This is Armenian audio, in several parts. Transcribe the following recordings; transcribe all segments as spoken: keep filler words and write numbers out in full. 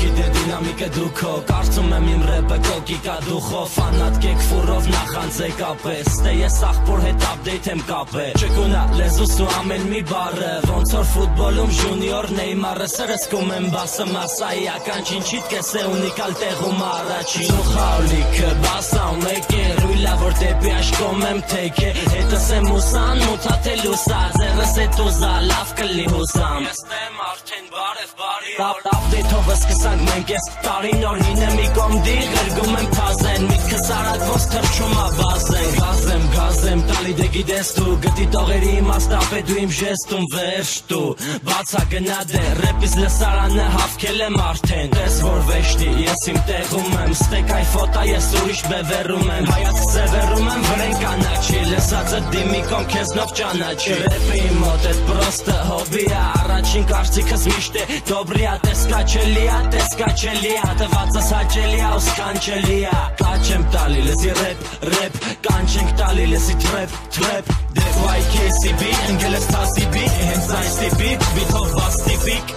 գիտե դինամիկը դուքո Կարծում եմ իմ ռեպը կոկիկա դուխով Ֆանատ կեքֆուրով նախանձեք ապես Դե ես աղբոր հետ ապդեյթ եմ կապե Չկունա լեզուս ու ամեն մի բարը Ոնց որ ֆուտբոլում ժունիոր Նեյմարը Սրսկում եմ բասը մասայական Չինչիտ կես է ունիկալ տեղում առաջին Ու խաուլիքը բասա ու մեկ է Ռույլա որ դեպի աշկոմ եմ թեք է Հետս եմ ուսան մութաթել ուսա Ձերս է տուզա լավ կլի հուսամ Ես տեմ արդեն բարև բարի օր Ապդեյթով սկսանք մենք ես տարի նոր հինը մի կոմ դի Գրգում եմ թազեն միտքս արագ ոնց թրջում ա բազեն Գազեմ գազեմ տալի դե գիտես դու Գտի տողերի իմաստապ է դու իմ ժեստում վերջ դու Բացա գնա դե ռեպիս լսարանը հավքել եմ արդեն Տես որ վեշտի ես իմ տեղում եմ Ստեկ այ ֆոտա ես ուրիշ բևերում եմ Հայաց սևերում եմ վրեն կանաչի Լսածը դիմիկոն քեզնով ճանաչի Ռեպի մոտ էդ պրոստը հոբի ա Առաջին կարծիքս միշտ է դոբրի ա Տեսկաչելի ա, տեսկաչելի ա Տվածս հաճելի ա ու սկանչելի ա Կաչ եմ տալի լսի ռեպ, ռեպ Կանչենք տալի լսի թրեպ, թրեպ Դե վայ քեսի բի, ընգելես թասի բի Հենց այն ստիպի, բիթով բաս տիպիկ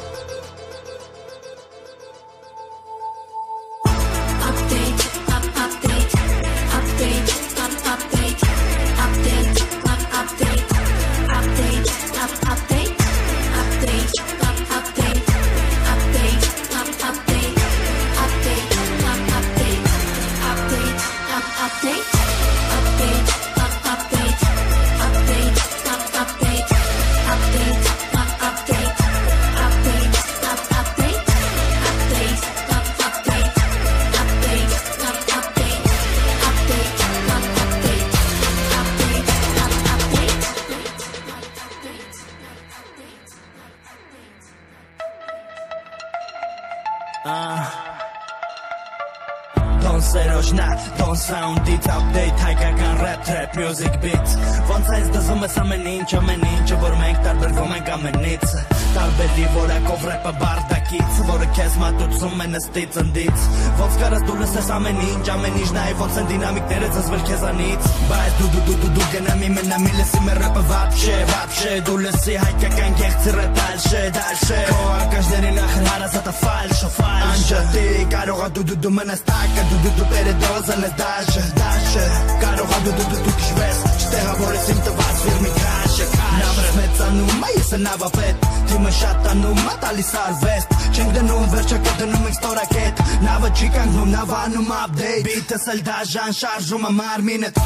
Don't սերոջնա, don't sound it update Հայկական rap, trap, music beats Ոնց այս դզում ես ամեն ինչ, ամեն ինչը Որ մենք տարբերվում ենք ամենից Տարբերի որակով rapը բարդակից Որը քեզ մատուցում է նստի ծնդից Ոնց կարաս դու լսես ամեն ինչ, ամեն ինչ Նաև ոնց են դինամիկները ծնվել քեզանից Բայց դու դու դու դու դու գնամ իմենա մի լսի մեր rapը վապշե, վապշե Դու լսի հայկական կեղծի rap դալշե, դալշե Քո արկաշների նախր հարազատը ֆալշը, ֆալշը Անջատի, կարող ա դու դու դու մնաս տակը Դու դու դու պերեդոզն ես դաշը, դաշը Կարող ա դու դու դու դու կշվես Չտեղավորես իմ տված վիրմի քաշը, քաշը Նավրս մեծանում ա, ես է նավապետ Թիմը շատանում ա, տալիս արվեստ Չենք դնում վերջակը դնում ենք ստորակետ Նավը չի կանգնում, նավանում update Բիտս էլ դաժան շարժում ա մարմինդ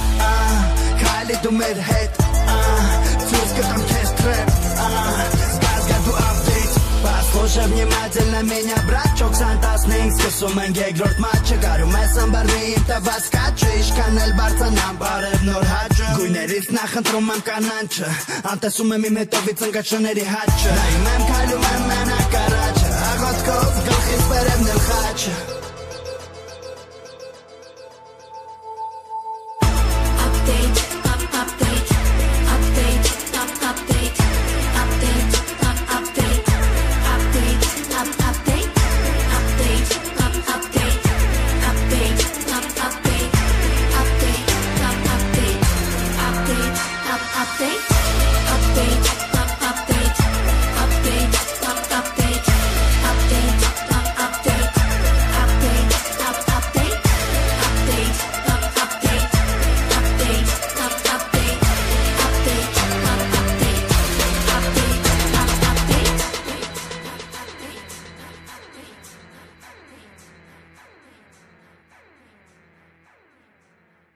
Քայլի դու մեր հետ Ցույց կտամ քեզ trap Զգազգա դու update Послушай внимательно меня, брат, чё քսանտասնինք Սկսում ենք երկրորդ մատչը Կարում ես ըմբռնի իմ տված կաչը Իշկանել բարձանամ բարև նոր հաճը Գույներից նախընտրում եմ կանանչը Անտեսում եմ իմ հետովից ընկաչների հաճը Նայում եմ քայլում եմ մենակ առաջը Աղոտքով գլխից վերևն էլ խաչը